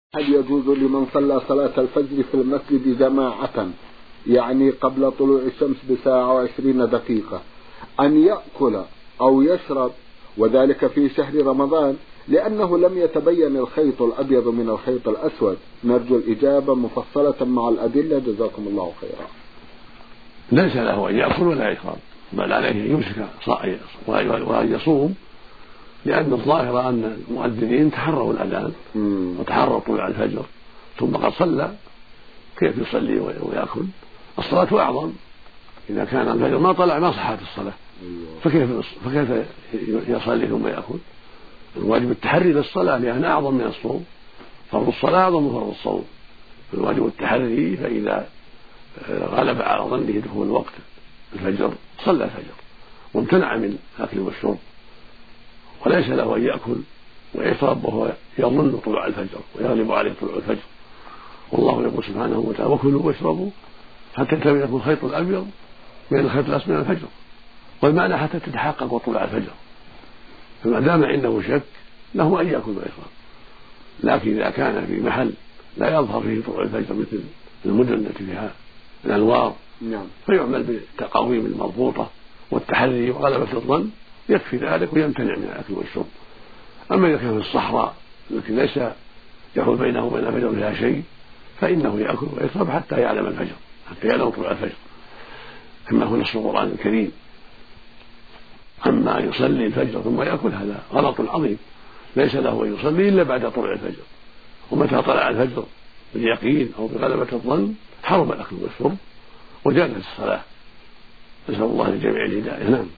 هل يجوز لمن صلى صلاة الفجر في المسجد جماعة يعني قبل طلوع الشمس ب1:20 أن يأكل أو يشرب وذلك في شهر رمضان لأنه لم يتبين الخيط الأبيض من الخيط الأسود؟ نرجو الإجابة مفصلة مع الأدلة، جزاكم الله خيرا. ليس له أن يأكل ولا يشرب، بل عليه أن يمسك وأن يصوم، لأن الظاهر أن المؤذنين تحروا الأذان وتحروا طلوع الفجر ثم قد صلى، كيف يصلي ويأكل؟ الصلاة أعظم، إذا كان الفجر ما طلع ما صحت الصلاة، فكيف يصلي ثم يأكل؟ الواجب التحري للصلاة لأنها أعظم من الصوم، فرض الصلاة أعظم من فرض الصوم، فالواجب التحري، فإذا غلب على ظنه دخول وقت الفجر صلى الفجر وامتنع من الأكل والشرب، وليس له أن يأكل ويشرب وهو يظن طلوع الفجر ويغلب عليه طلوع الفجر. والله يقول سبحانه وتعالى: وكلوا واشربوا حتى يتبين لكم الخيط الأبيض من الخيط الأسود من الفجر، والمعنى حتى تتحقق طلوع الفجر، فما دام عنده شك له أن يأكل ويشرب. لكن إذا كان في محل لا يظهر فيه طلوع الفجر مثل المدن التي فيها الأنوار فيعمل بالتقاويم المضبوطة والتحري وغلبة الظن، يكفي ذلك ويمتنع من الأكل والشرب. أما إذا كان في الصحراء التي ليس يحول بينه وبين الفجر فيها شيء فإنه يأكل ويشرب حتى يعلم الفجر، حتى يعلم طلوع الفجر، كما هو نص القرآن الكريم. أما يصلي الفجر ثم يأكل هذا غلط عظيم، ليس له أن يصلي إلا بعد طلوع الفجر، ومتى طلع الفجر باليقين أو بغلبة الظن حرم الأكل والشرب وجازت الصلاة. نسأل الله للجميع الهداية. نعم.